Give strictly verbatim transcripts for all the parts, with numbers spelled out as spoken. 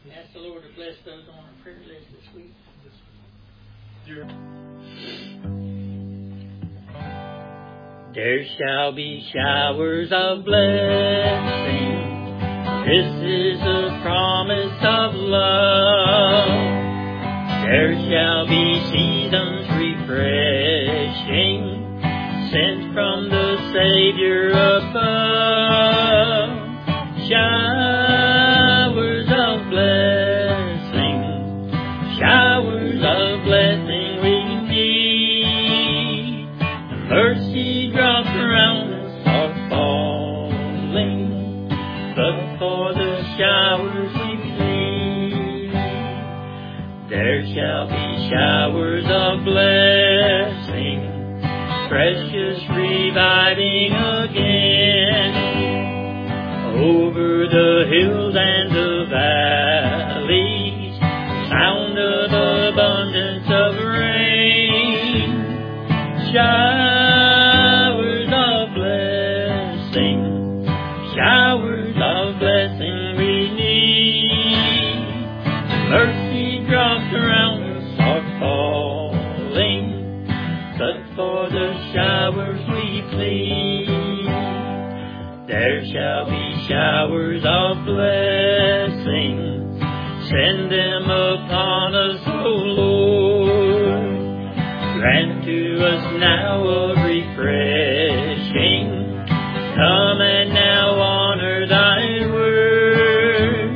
And ask the Lord to bless those on our prayer list this week. There shall be showers of blessing. This is a promise of love. There shall be seasons refreshing, sent from the Savior above. Showers of blessing, showers of blessing we need. Mercy drops around us are falling, but for the showers we plead. There shall be showers of blessing, precious reviving again, over the hills and the valleys, sound of abundance of rain. Showers of blessing, showers of blessing we need. Mercy drops around us are falling, but for the showers we plead. There shall be showers of blessing, send them upon us, O Lord. Grant to us now a refreshing, come and now honor thy word.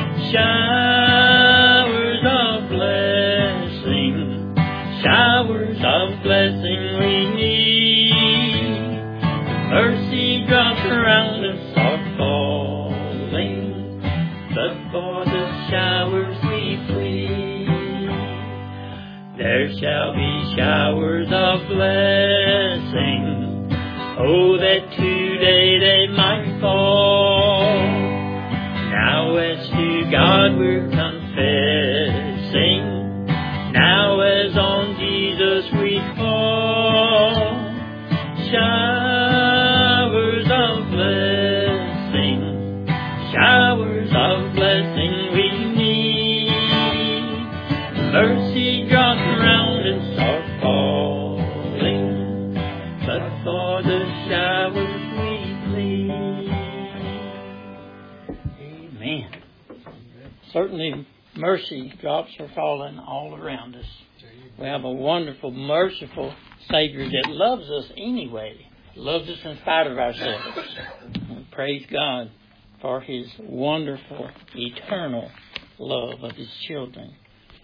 Showers of blessing, showers of blessing we need. Mercy drops around us are falling, but for the showers we plead. There shall be showers of blessing, oh, that today they might fall. Now as to God we're confessing, now as on Jesus we fall. Showers of blessing, showers of blessing we need. Mercy drops around us are falling, but for the showers we plead. Amen. Certainly mercy drops are falling all around us. We have a wonderful, merciful Savior that loves us anyway, loves us in spite of ourselves. And praise God for His wonderful, eternal love of His children.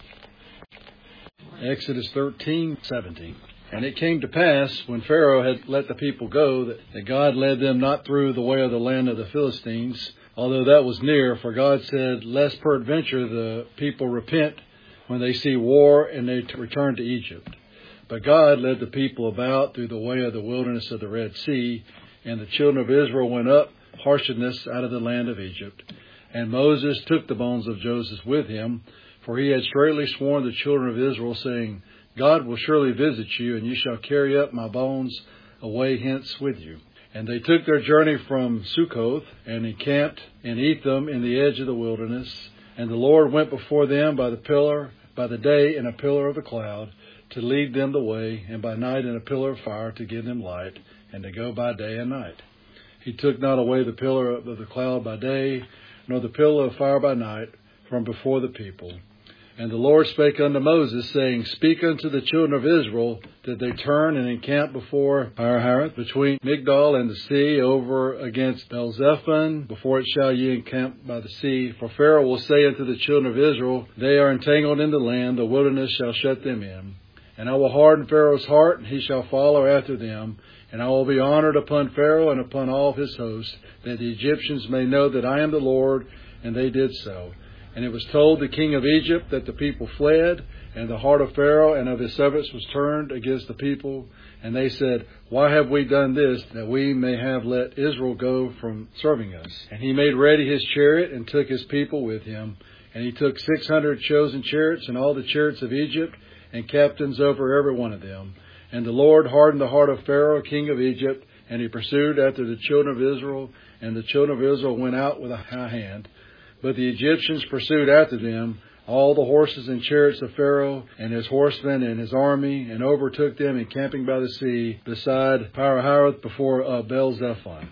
Exodus thirteen seventeen. And it came to pass, when Pharaoh had let the people go, that, that God led them not through the way of the land of the Philistines, although that was near, for God said, lest peradventure the people repent when they see war and they return to Egypt. But God led the people about through the way of the wilderness of the Red Sea, and the children of Israel went up harshness out of the land of Egypt. And Moses took the bones of Joseph with him, for he had straitly sworn the children of Israel, saying, God will surely visit you, and you shall carry up my bones away hence with you. And they took their journey from Succoth, and encamped in Etham in the edge of the wilderness. And the Lord went before them by the pillar, by the day in a pillar of a cloud, to lead them the way, and by night in a pillar of fire to give them light, and to go by day and night. He took not away the pillar of the cloud by day, nor the pillar of fire by night, from before the people. And the Lord spake unto Moses, saying, Speak unto the children of Israel, that they turn and encamp before Pi-hahiroth, between Migdol and the sea, over against Baal-zephon, before it shall ye encamp by the sea. For Pharaoh will say unto the children of Israel, They are entangled in the land, the wilderness shall shut them in. And I will harden Pharaoh's heart, and he shall follow after them. And I will be honored upon Pharaoh and upon all his hosts, that the Egyptians may know that I am the Lord. And they did so. And it was told the king of Egypt that the people fled, and the heart of Pharaoh and of his servants was turned against the people. And they said, Why have we done this, that we may have let Israel go from serving us? And he made ready his chariot, and took his people with him. And he took six hundred chosen chariots, and all the chariots of Egypt, and captains over every one of them. And the Lord hardened the heart of Pharaoh, king of Egypt, and he pursued after the children of Israel, and the children of Israel went out with a high hand. But the Egyptians pursued after them, all the horses and chariots of Pharaoh, and his horsemen and his army, and overtook them encamping by the sea, beside Pi-hahiroth, before uh, Baal-zephon.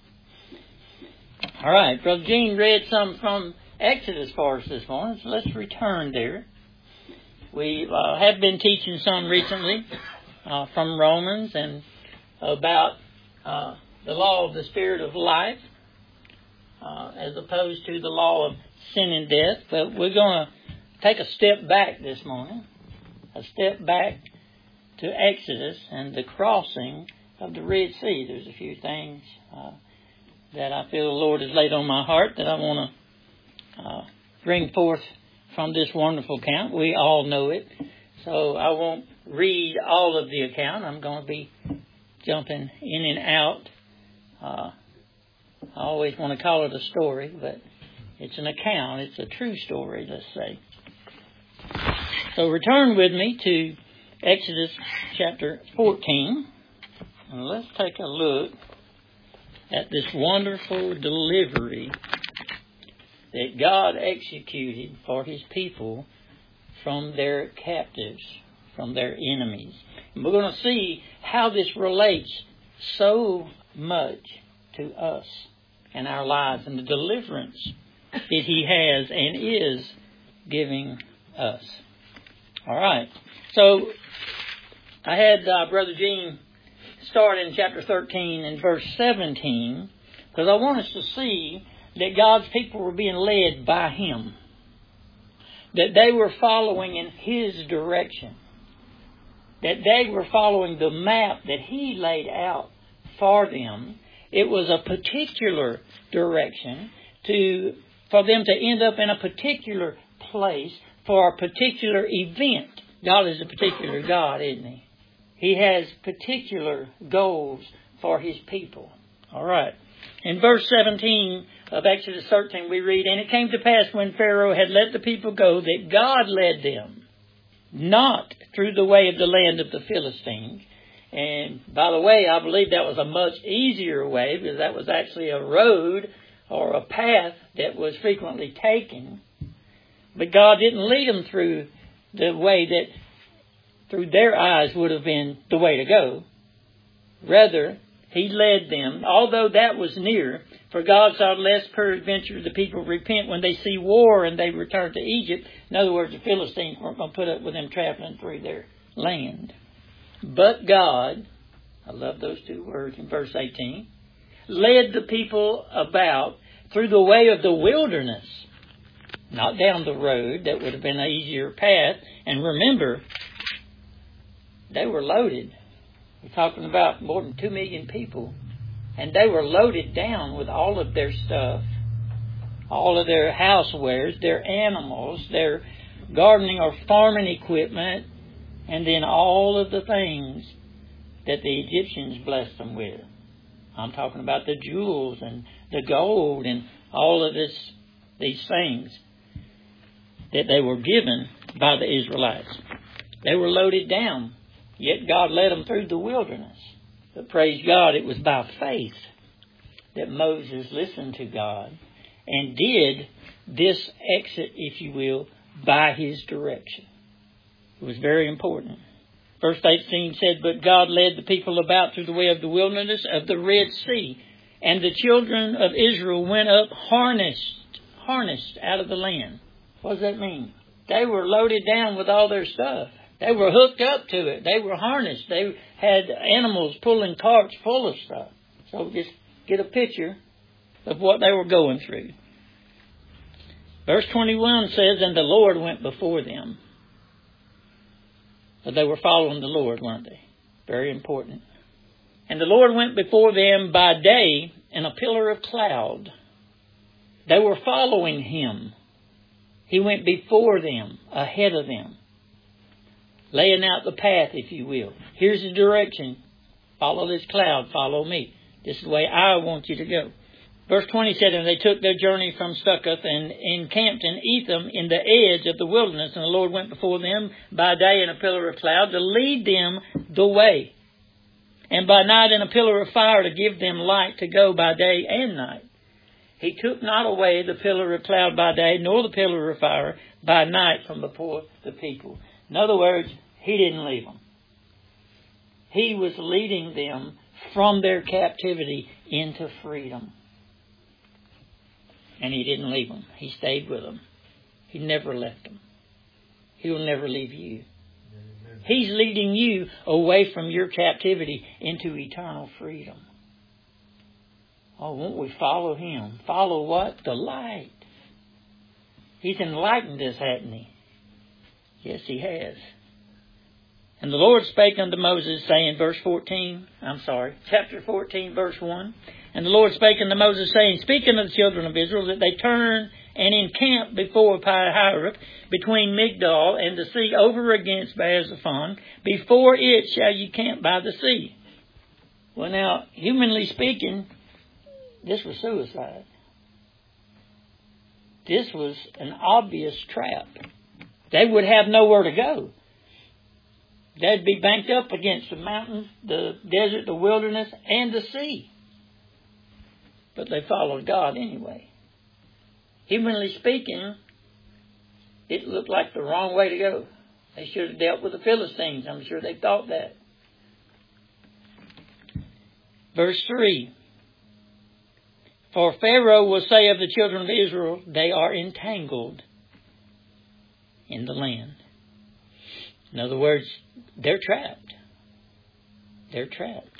All right, Brother Gene read some from Exodus for us this morning, so let's return there. We uh, have been teaching some recently uh, from Romans and about uh, the law of the Spirit of life uh, as opposed to the law of sin and death. But we're going to take a step back this morning, a step back to Exodus and the crossing of the Red Sea. There's a few things uh, that I feel the Lord has laid on my heart that I want to uh, bring forth from this wonderful account. We all know it, so I won't read all of the account. I'm going to be jumping in and out. Uh, I always want to call it a story, but it's an account. It's a true story, let's say. So return with me to Exodus chapter fourteen, and let's take a look at this wonderful delivery that God executed for His people from their captives, from their enemies. And we're going to see how this relates so much to us and our lives and the deliverance that He has and is giving us. All right. So I had uh, Brother Gene start in chapter thirteen and verse seventeen, because I want us to see that God's people were being led by Him, that they were following in His direction, that they were following the map that He laid out for them. It was a particular direction to for them to end up in a particular place for a particular event. God is a particular God, isn't He? He has particular goals for His people. All right. In verse seventeen of Exodus thirteen, we read, "And it came to pass when Pharaoh had let the people go, that God led them, not through the way of the land of the Philistines." And by the way, I believe that was a much easier way, because that was actually a road or a path that was frequently taken. But God didn't lead them through the way that, through their eyes, would have been the way to go. Rather, He led them, although that was near, for God saw lest peradventure the people repent when they see war and they return to Egypt. In other words, the Philistines weren't going to put up with them traveling through their land. But God, I love those two words in verse eighteen, led the people about through the way of the wilderness, not down the road that would have been an easier path. And remember, they were loaded. We're talking about more than two million people. And they were loaded down with all of their stuff, all of their housewares, their animals, their gardening or farming equipment, and then all of the things that the Egyptians blessed them with. I'm talking about the jewels and the gold and all of this, these things that they were given by the Israelites. They were loaded down, yet God led them through the wilderness. But praise God, it was by faith that Moses listened to God and did this exit, if you will, by His direction. It was very important. Verse eighteen said, "But God led the people about through the way of the wilderness of the Red Sea, and the children of Israel went up harnessed, harnessed out of the land." What does that mean? They were loaded down with all their stuff. They were hooked up to it. They were harnessed. They had animals pulling carts full of stuff. So just get a picture of what they were going through. Verse twenty-one says, "And the Lord went before them." But they were following the Lord, weren't they? Very important. "And the Lord went before them by day in a pillar of cloud." They were following Him. He went before them, ahead of them, laying out the path, if you will. Here's the direction. Follow this cloud, follow me. This is the way I want you to go. Verse twenty said, "And they took their journey from Succoth and encamped in Etham in the edge of the wilderness. And the Lord went before them by day in a pillar of cloud to lead them the way, and by night in a pillar of fire to give them light to go by day and night. He took not away the pillar of cloud by day, nor the pillar of fire by night from before the people. In other words, He didn't leave them. He was leading them from their captivity into freedom. And He didn't leave them. He stayed with them. He never left them. He will never leave you. Amen. He's leading you away from your captivity into eternal freedom. Oh, won't we follow Him? Follow what? The light. He's enlightened us, hasn't He? Yes, He has. And the Lord spake unto Moses, saying, verse fourteen, I'm sorry, chapter fourteen, verse one. And the Lord spake unto Moses, saying, Speak unto the children of Israel, that they turn and encamp before Pi-hahiroth, between Migdol and the sea, over against Baal-zephon. Before it shall you camp by the sea. Well, now, humanly speaking, this was suicide. This was an obvious trap. They would have nowhere to go. They'd be banked up against the mountains, the desert, the wilderness, and the sea. But they followed God anyway. Humanly speaking, it looked like the wrong way to go. They should have dealt with the Philistines. I'm sure they thought that. Verse three. For Pharaoh will say of the children of Israel, they are entangled in the land. In other words, they're trapped. They're trapped.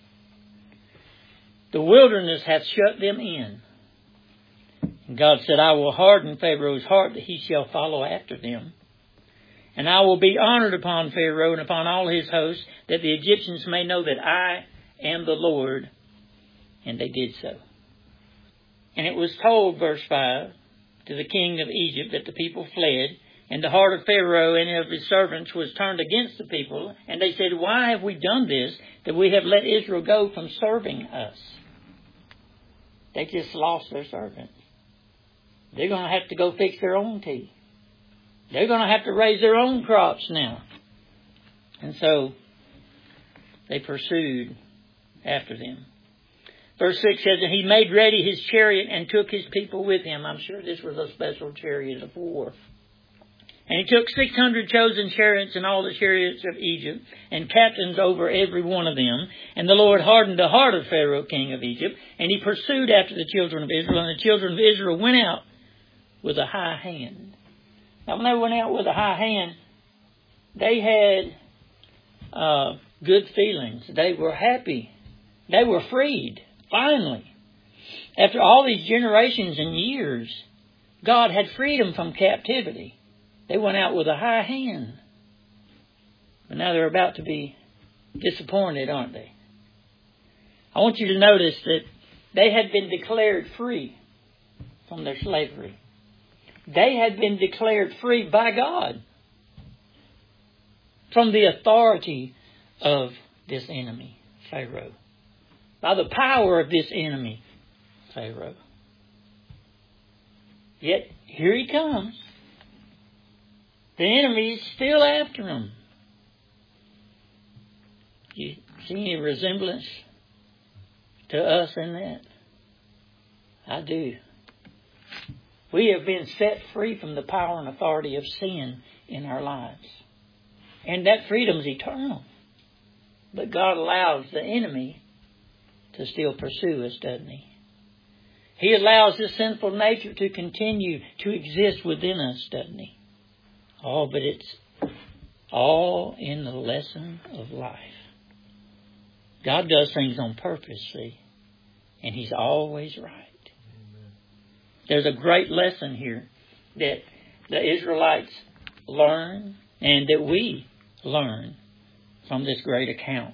The wilderness hath shut them in. And God said, I will harden Pharaoh's heart that he shall follow after them. And I will be honored upon Pharaoh and upon all his hosts, that the Egyptians may know that I am the Lord. And they did so. And it was told, verse five, to the king of Egypt that the people fled, and the heart of Pharaoh and of his servants was turned against the people. And they said, Why have we done this, that we have let Israel go from serving us? They just lost their servants. They're going to have to go fix their own teeth. They're going to have to raise their own crops now. And so they pursued after them. Verse six says, And he made ready his chariot and took his people with him. I'm sure this was a special chariot of war. And he took six hundred chosen chariots and all the chariots of Egypt, and captains over every one of them. And the Lord hardened the heart of Pharaoh, king of Egypt, and he pursued after the children of Israel. And the children of Israel went out with a high hand. Now, when they went out with a high hand, they had uh, good feelings. They were happy. They were freed, finally. After all these generations and years, God had freed them from captivity. They went out with a high hand. But now they're about to be disappointed, aren't they? I want you to notice that they had been declared free from their slavery. They had been declared free by God from the authority of this enemy, Pharaoh. By the power of this enemy, Pharaoh. Yet, here he comes. The enemy is still after him. Do you see any resemblance to us in that? I do. We have been set free from the power and authority of sin in our lives. And that freedom is eternal. But God allows the enemy to still pursue us, doesn't He? He allows this sinful nature to continue to exist within us, doesn't He? Oh, but it's all in the lesson of life. God does things on purpose, see? And He's always right. Amen. There's a great lesson here that the Israelites learn and that we learn from this great account.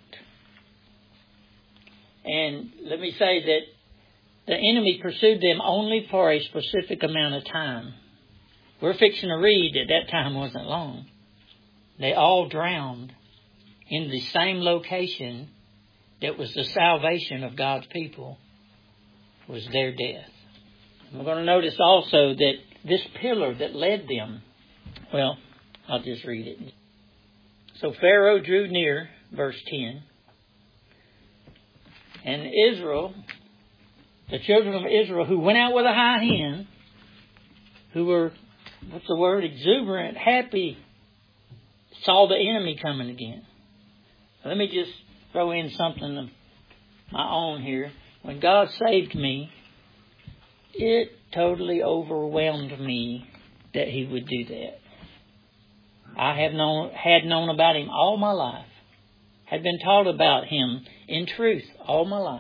And let me say that the enemy pursued them only for a specific amount of time. We're fixing to read that that time wasn't long. They all drowned in the same location that was the salvation of God's people, was their death. We're going to notice also that this pillar that led them, well, I'll just read it. So Pharaoh drew near, verse ten, and Israel the children of Israel who went out with a high hand, who were, what's the word, exuberant, happy, saw the enemy coming again. Let me just throw in something of my own here. When God saved me, it totally overwhelmed me that He would do that. I have known, had known about Him all my life. Had been taught about Him in truth all my life.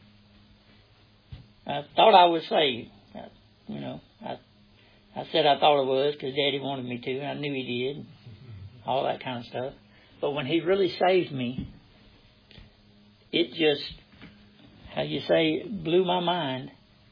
I thought I was saved. I, you know, I, I said I thought I was because Daddy wanted me to, and I knew He did. All that kind of stuff. But when He really saved me, it just, how you say, blew my mind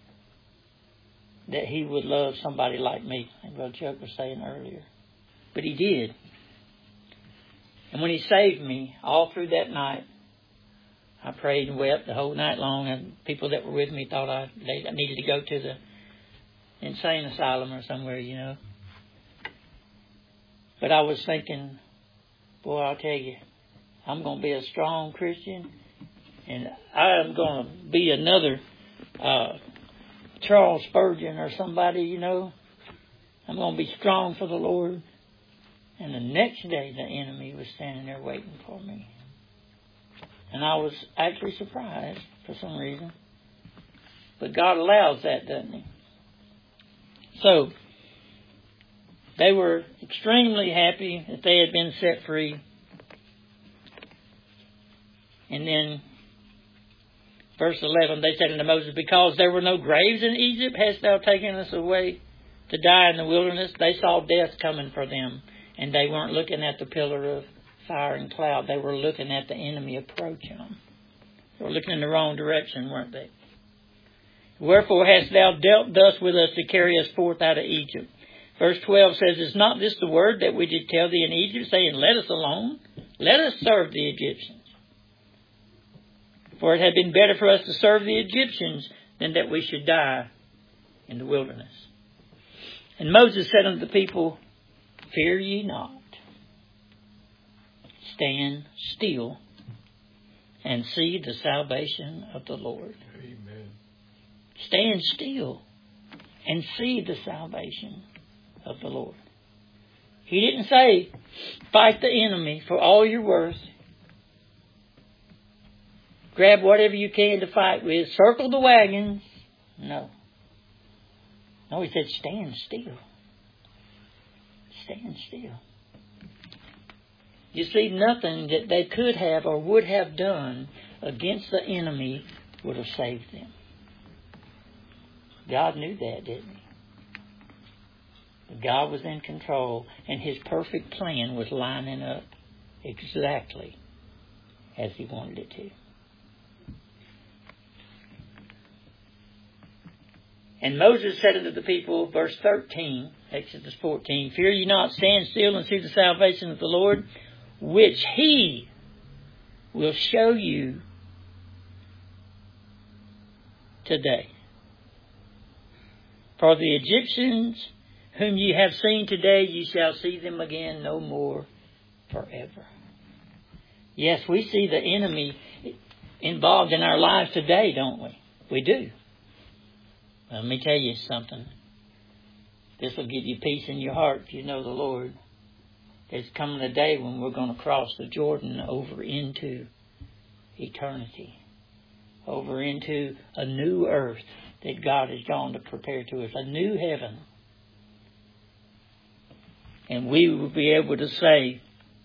that He would love somebody like me, like Brother Chuck was saying earlier. But He did. And when He saved me, all through that night, I prayed and wept the whole night long, and people that were with me thought I, they, I needed to go to the insane asylum or somewhere, you know. But I was thinking, boy, I'll tell you, I'm going to be a strong Christian, and I'm going to be another uh, Charles Spurgeon or somebody, you know. I'm going to be strong for the Lord. And the next day, the enemy was standing there waiting for me. And I was actually surprised for some reason. But God allows that, doesn't He? So, they were extremely happy that they had been set free. And then, verse eleven, they said unto Moses, because there were no graves in Egypt, hast thou taken us away to die in the wilderness? They saw death coming for them. And they weren't looking at the pillar of fire and cloud. They were looking at the enemy approaching them. They were looking in the wrong direction, weren't they? Wherefore hast thou dealt thus with us to carry us forth out of Egypt? Verse twelve says, is not this the word that we did tell thee in Egypt, saying, let us alone, let us serve the Egyptians? For it had been better for us to serve the Egyptians than that we should die in the wilderness. And Moses said unto the people, fear ye not. Stand still and see the salvation of the Lord. Amen. Stand still and see the salvation of the Lord. He didn't say, fight the enemy for all you're worth. Grab whatever you can to fight with. Circle the wagons. No. No, He said, stand still. Stand still. You see, nothing that they could have or would have done against the enemy would have saved them. God knew that, didn't He? But God was in control, and His perfect plan was lining up exactly as He wanted it to. And Moses said unto the people, verse thirteen, Exodus fourteen, fear ye not, stand still and see the salvation of the Lord, which He will show you today. For the Egyptians whom ye have seen today, ye shall see them again no more forever. Yes, we see the enemy involved in our lives today, don't we? We do. Let me tell you something. This will give you peace in your heart if you know the Lord. There's coming a day when we're going to cross the Jordan over into eternity. Over into a new earth that God has gone to prepare to us. A new heaven. And we will be able to say,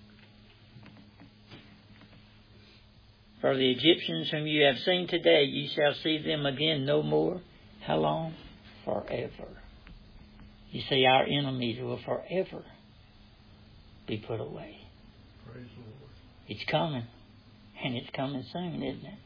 for the Egyptians whom you have seen today, ye shall see them again no more. How long? Forever. You see, our enemies will forever be put away. Praise the Lord. It's coming. And it's coming soon, isn't it?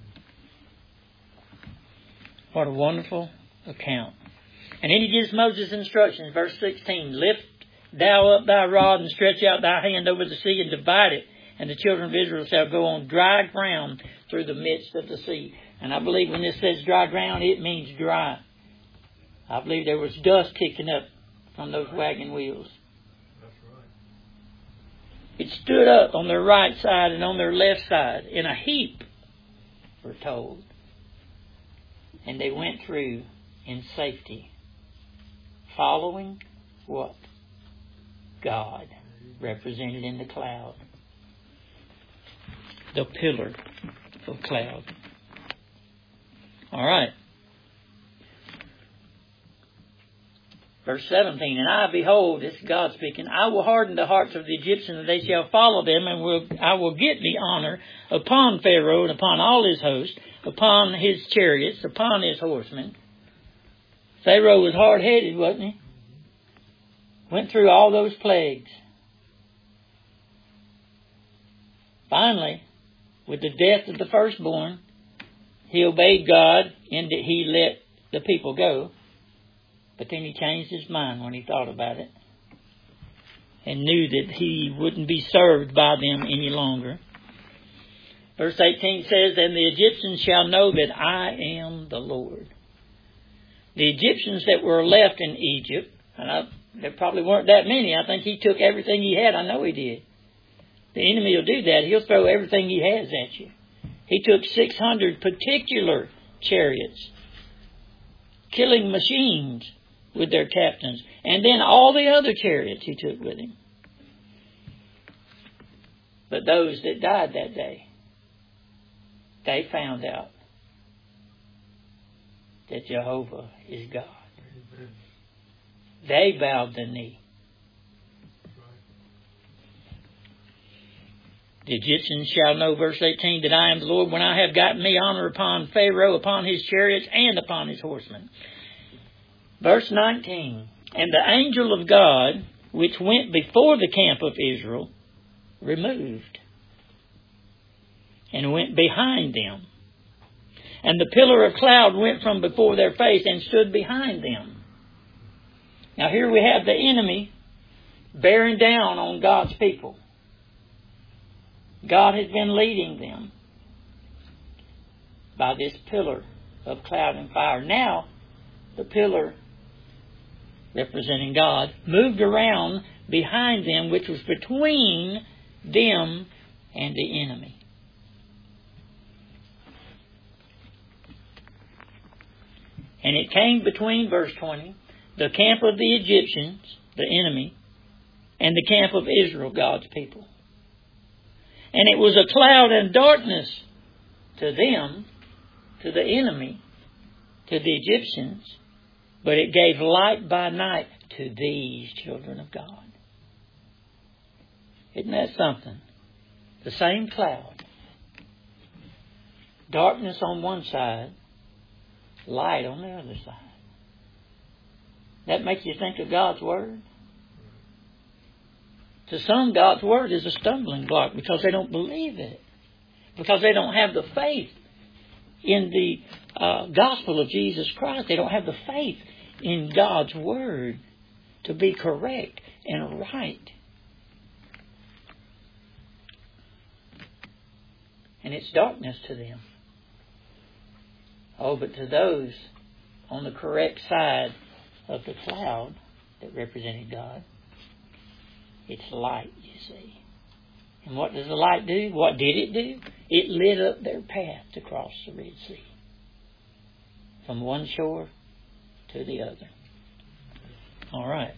What a wonderful account. And then He gives Moses instructions. Verse sixteen, lift thou up thy rod and stretch out thy hand over the sea and divide it. And the children of Israel shall go on dry ground through the midst of the sea. And I believe when this says dry ground, it means dry. I believe there was dust kicking up from those wagon wheels. That's right. It stood up on their right side and on their left side in a heap, we're told. And they went through in safety, following what? God, represented in the cloud. The pillar of cloud. All right. Verse seventeen, and I, behold, this is God speaking, I will harden the hearts of the Egyptians, and they shall follow them, and will, I will get the honor upon Pharaoh and upon all his host, upon his chariots, upon his horsemen. Pharaoh was hard-headed, wasn't he? Went through all those plagues. Finally, with the death of the firstborn, he obeyed God and he let the people go. But then he changed his mind when he thought about it and knew that he wouldn't be served by them any longer. Verse eighteen says, and the Egyptians shall know that I am the Lord. The Egyptians that were left in Egypt, and I, there probably weren't that many. I think he took everything he had. I know he did. The enemy will do that. He'll throw everything he has at you. He took six hundred particular chariots, killing machines with their captains, and then all the other chariots he took with him. But those that died that day, they found out that Jehovah is God. They bowed the knee. The Egyptians shall know, verse eighteen, that I am the Lord when I have gotten me honor upon Pharaoh, upon his chariots, and upon his horsemen. Verse nineteen, and the angel of God, which went before the camp of Israel, removed, and went behind them. And the pillar of cloud went from before their face and stood behind them. Now here we have the enemy bearing down on God's people. God has been leading them by this pillar of cloud and fire. Now, the pillar, representing God, moved around behind them, which was between them and the enemy. And it came between, verse twenty, the camp of the Egyptians, the enemy, and the camp of Israel, God's people. And it was a cloud and darkness to them, to the enemy, to the Egyptians, but it gave light by night to these children of God. Isn't that something? The same cloud. Darkness on one side, light on the other side. That makes you think of God's Word. To some, God's Word is a stumbling block because they don't believe it. Because they don't have the faith in the uh, gospel of Jesus Christ. They don't have the faith in God's Word to be correct and right. And it's darkness to them. Oh, but to those on the correct side of the cloud that represented God, it's light, you see. And what does the light do? What did it do? It lit up their path to cross the Red Sea. From one shore to the other. All right.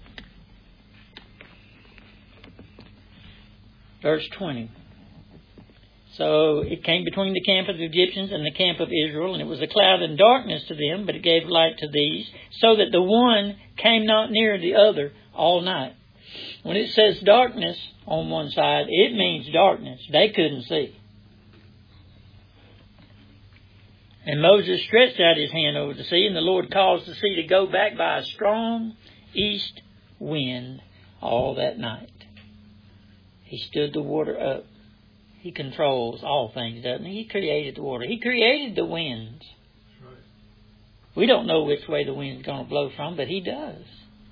Verse twenty. So it came between the camp of the Egyptians and the camp of Israel, and it was a cloud and darkness to them, but it gave light to these, so that the one came not near the other all night. When it says darkness on one side, it means darkness. They couldn't see. And Moses stretched out his hand over the sea, and the Lord caused the sea to go back by a strong east wind all that night. He stood the water up. He controls all things, doesn't he? He created the water. He created the winds. Right. We don't know which way the wind's going to blow from, but He does.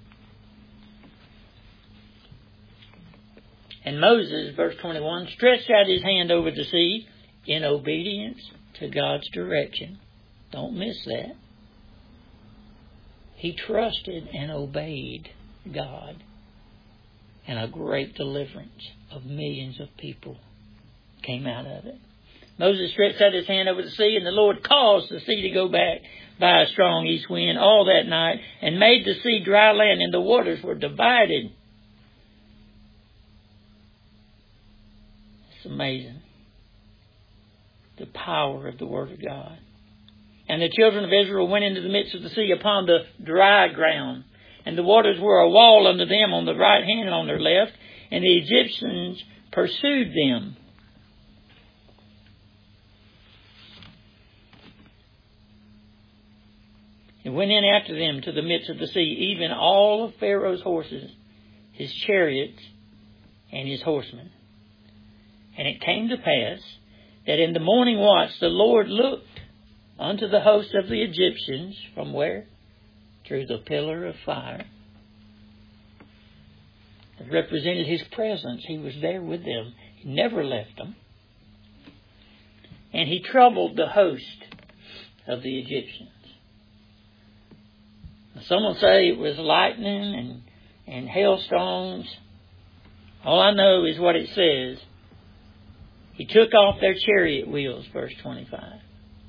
And Moses, verse twenty-one, stretched out his hand over the sea in obedience to God's direction. Don't miss that. He trusted and obeyed God. And a great deliverance of millions of people came out of it. Moses stretched out his hand over the sea, and the Lord caused the sea to go back by a strong east wind all that night, and made the sea dry land, and the waters were divided. It's amazing. The power of the Word of God. And the children of Israel went into the midst of the sea upon the dry ground, and the waters were a wall unto them on the right hand and on their left, and the Egyptians pursued them. And went in after them to the midst of the sea, even all of Pharaoh's horses, his chariots, and his horsemen. And it came to pass that in the morning watch the Lord looked unto the host of the Egyptians, from where? Through the pillar of fire. It represented His presence. He was there with them. He never left them. And He troubled the host of the Egyptians. Some will say it was lightning and, and hailstones. All I know is what it says. He took off their chariot wheels, verse twenty-five.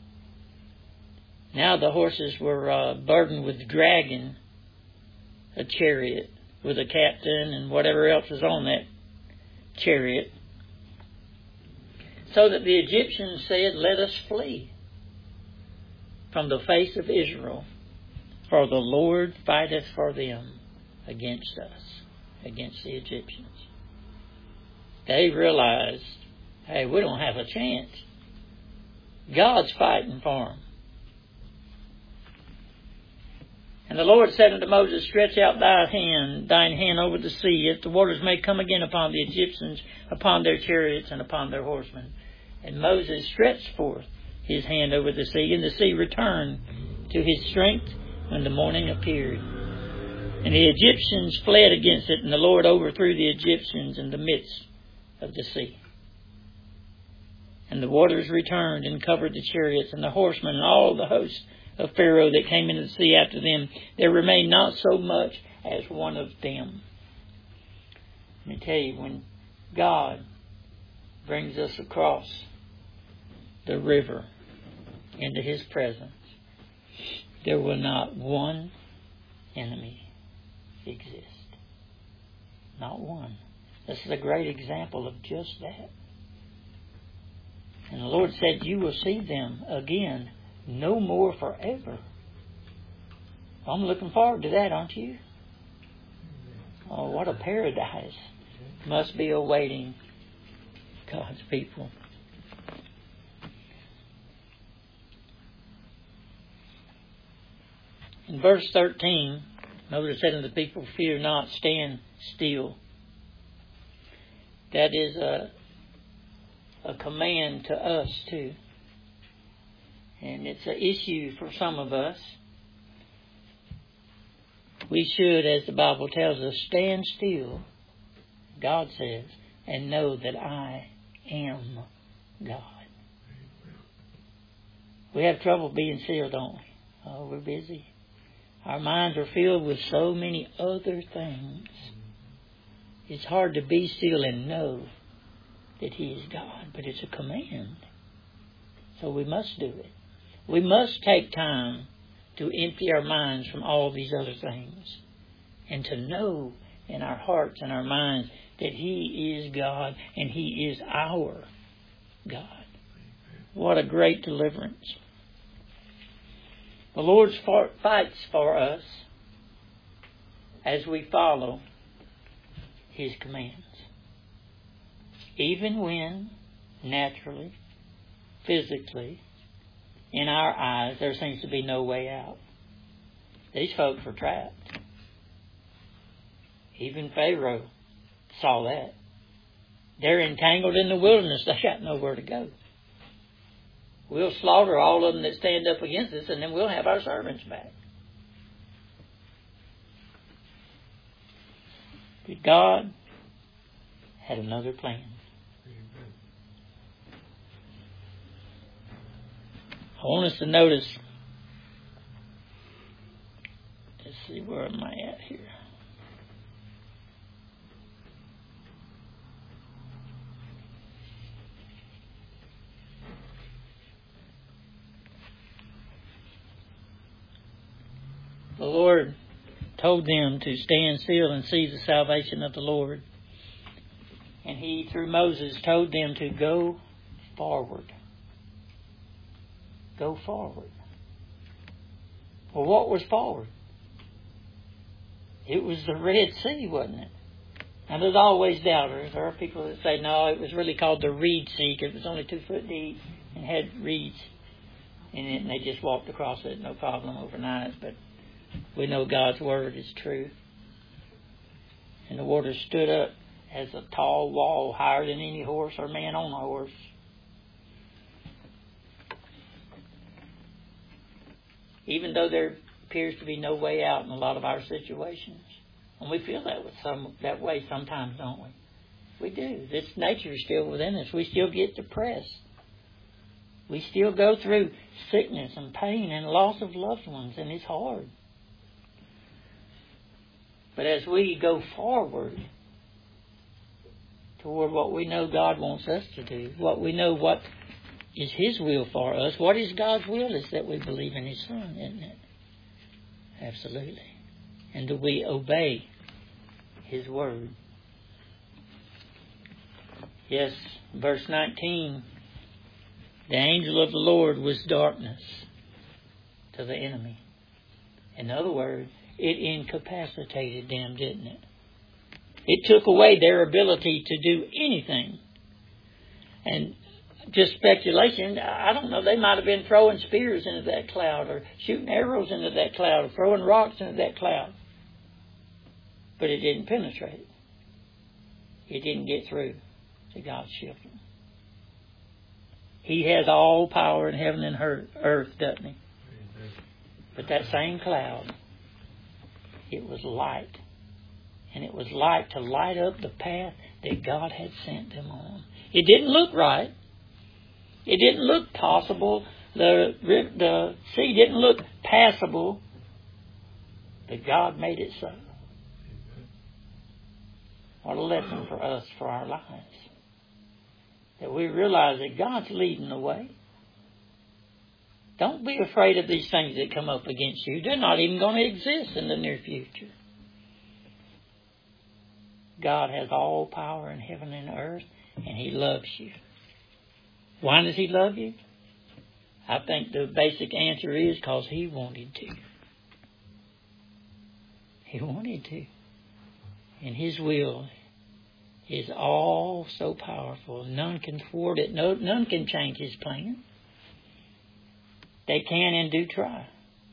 Now the horses were uh, burdened with dragging a chariot with a captain and whatever else was on that chariot. So that the Egyptians said, let us flee from the face of Israel, for the Lord fighteth for them against us, against the Egyptians. They realized, hey, we don't have a chance. God's fighting for them. And the Lord said unto Moses, stretch out thy hand, thine hand over the sea, if the waters may come again upon the Egyptians, upon their chariots, and upon their horsemen. And Moses stretched forth his hand over the sea, and the sea returned to his strength when the morning appeared. And the Egyptians fled against it, and the Lord overthrew the Egyptians in the midst of the sea. And the waters returned and covered the chariots and the horsemen and all the hosts of Pharaoh that came into the sea after them. There remained not so much as one of them. Let me tell you, when God brings us across the river into His presence, there will not one enemy exist. Not one. This is a great example of just that. And the Lord said, you will see them again no more forever. I'm looking forward to that, aren't you? Oh, what a paradise must be awaiting God's people. In verse thirteen, Moses said unto the people, fear not, stand still. That is a, a command to us too. And it's an issue for some of us. We should, as the Bible tells us, stand still, God says, and know that I am God. We have trouble being still, don't we? Oh, we're busy. Our minds are filled with so many other things. It's hard to be still and know that He is God, but it's a command. So we must do it. We must take time to empty our minds from all these other things and to know in our hearts and our minds that He is God and He is our God. What a great deliverance. The Lord fights for us as we follow His commands. Even when, naturally, physically, in our eyes, there seems to be no way out. These folks were trapped. Even Pharaoh saw that. They're entangled in the wilderness. They got nowhere to go. We'll slaughter all of them that stand up against us, and then we'll have our servants back. But God had another plan. I want us to notice, let's see, where am I at here? the Lord told them to stand still and see the salvation of the Lord. And He, through Moses, told them to go forward. Go forward. Well, what was forward? It was the Red Sea, wasn't it? And there's always doubters. There are people that say, no, it was really called the Reed Sea because it was only two foot deep and had reeds in it, and they just walked across it, no problem, overnight. But we know God's Word is true. And the water stood up as a tall wall, higher than any horse or man on a horse. Even though there appears to be no way out in a lot of our situations. And we feel that with some that way sometimes, don't we? We do. This nature is still within us. We still get depressed. We still go through sickness and pain and loss of loved ones, and it's hard. But as we go forward toward what we know God wants us to do, what we know what is His will for us, what is God's will is that we believe in His Son, isn't it? Absolutely. And do we obey His Word? Yes, verse nineteen, the angel of the Lord was darkness to the enemy. In other words, it incapacitated them, didn't it? It took away their ability to do anything. And just speculation, I don't know, they might have been throwing spears into that cloud or shooting arrows into that cloud or throwing rocks into that cloud. But it didn't penetrate. It didn't get through to God's children. He has all power in heaven and earth, doesn't He? But that same cloud, it was light. And it was light to light up the path that God had sent them on. It didn't look right. It didn't look possible. The, the sea didn't look passable. But God made it so. What a lesson for us, for our lives. That we realize that God's leading the way. Don't be afraid of these things that come up against you. They're not even going to exist in the near future. God has all power in heaven and earth, and He loves you. Why does He love you? I think the basic answer is because He wanted to. He wanted to. And His will is all so powerful. None can thwart it. No, none can change His plan. They can and do try.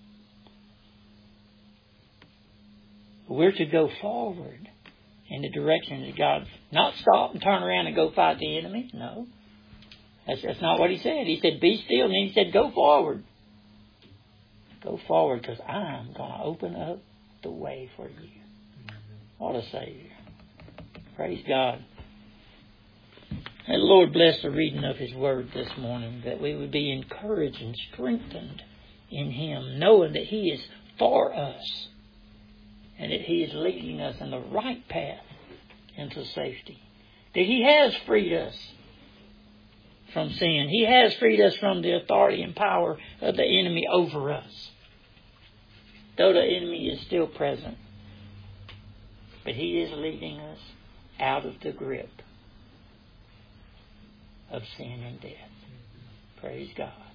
We're to go forward in the direction that God, not stop and turn around and go fight the enemy. No. That's, that's not what He said. He said, be still. And He said, go forward. Go forward because I'm going to open up the way for you. What a Savior. Praise God. May the Lord bless the reading of His Word this morning, that we would be encouraged and strengthened in Him, knowing that He is for us and that He is leading us in the right path into safety. That He has freed us from sin. He has freed us from the authority and power of the enemy over us. Though the enemy is still present. But He is leading us out of the grip of sin and death. Praise God.